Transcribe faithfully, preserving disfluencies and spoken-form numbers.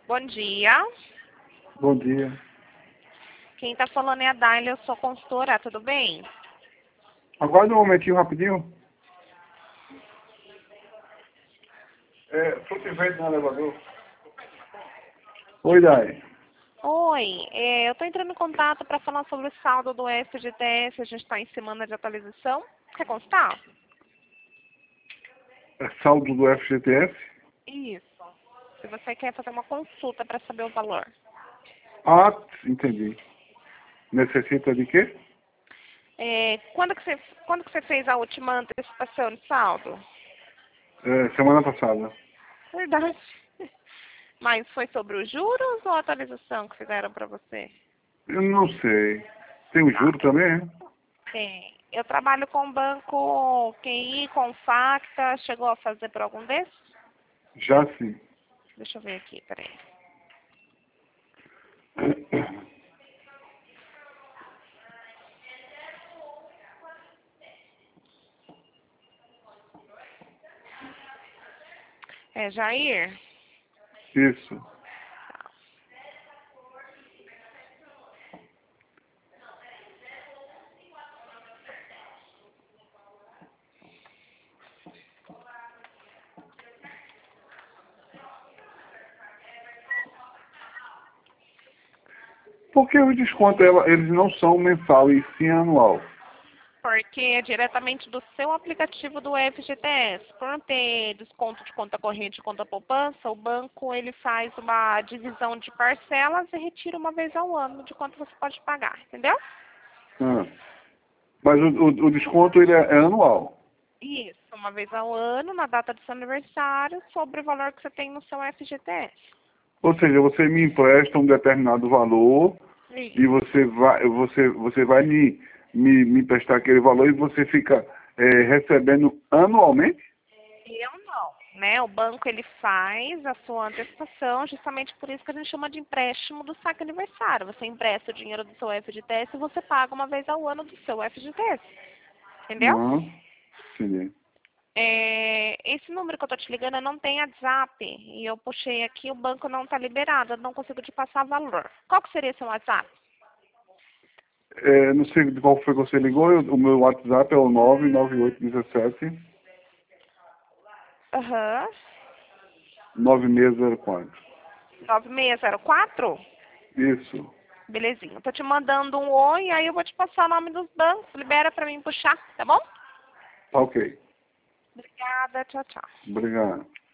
Bom dia. Bom dia. Quem está falando é a Daila, eu sou consultora, tudo bem? Aguarda um momentinho rapidinho. É, tô te vendo no elevador. Oi, Dai. Oi, é, eu estou entrando em contato para falar sobre o saldo do F G T S, a gente está em semana de atualização. Quer constar? É saldo do F G T S? Isso. Se você quer fazer uma consulta para saber o valor. Ah, entendi. Necessita de quê? É, quando, que você, quando que você fez a última antecipação de saldo? É, semana passada. Verdade. Mas foi sobre os juros ou a atualização que fizeram para você? Eu não sei. Tem o Tá. juro também, é? Tem. Eu trabalho com banco Q I, com Facta. Chegou a fazer por algum desses? Já sim. Deixa eu ver aqui, peraí. É, Jair? Isso. Porque o desconto, ela- eles não são mensal e sim anual. Porque é diretamente do seu aplicativo do F G T S. Por não ter desconto de conta corrente e conta poupança, o banco ele faz uma divisão de parcelas e retira uma vez ao ano de quanto você pode pagar, entendeu? Ah. Mas o, o, o desconto ele é, é anual. Isso, uma vez ao ano, na data do seu aniversário, sobre o valor que você tem no seu F G T S. Ou seja, você me empresta um determinado valor Isso. e você vai, você, você vai me, me, me prestar aquele valor e você fica é, recebendo anualmente? Eu não, né? O banco ele faz a sua antecipação, justamente por isso que a gente chama de empréstimo do saque aniversário. Você empresta o dinheiro do seu F G T S e você paga uma vez ao ano do seu F G T S, entendeu? Não, entendi. É, esse número que eu tô te ligando não tem WhatsApp e eu puxei aqui, o banco não tá liberado, eu não consigo te passar valor. Qual que seria seu WhatsApp? É, não sei de qual foi que você ligou, eu- o meu WhatsApp é o nove nove oito um sete Aham. nove seis zero quatro. nove seis zero quatro? Isso. Belezinha. Tô te mandando um oi, aí eu vou te passar o nome dos bancos. Libera pra mim puxar, tá bom? Tá ok. Obrigada, tchau, tchau. Obrigado.